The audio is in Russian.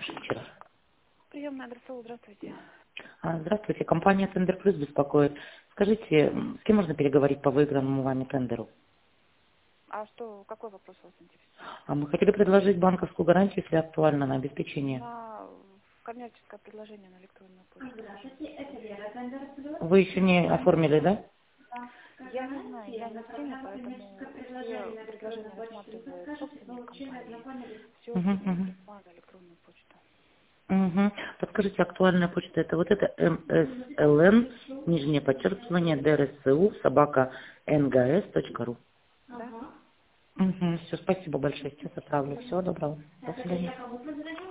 Слушайте. Приемная адресовая, здравствуйте. Здравствуйте, компания Тендер Плюс беспокоит. Скажите, с кем можно переговорить по выигранному вами тендеру? А что, какой вопрос вас интересует? Мы хотели предложить банковскую гарантию, если актуально, на обеспечение. На коммерческое предложение на электронную почту. Здравствуйте, это Вера, Тендер Плюс. Вы еще не оформили, да? Я не знаю, я не в теме, поэтому все предложения рассматривает собственник компании. Все остальное присылаю на электронную почту. Подскажите, актуальная почта это вот это msln, нижнее подчеркивание, дрсу, собака ngs.ru. Да? Все, спасибо большое, сейчас отправлю. Всего доброго. До свидания.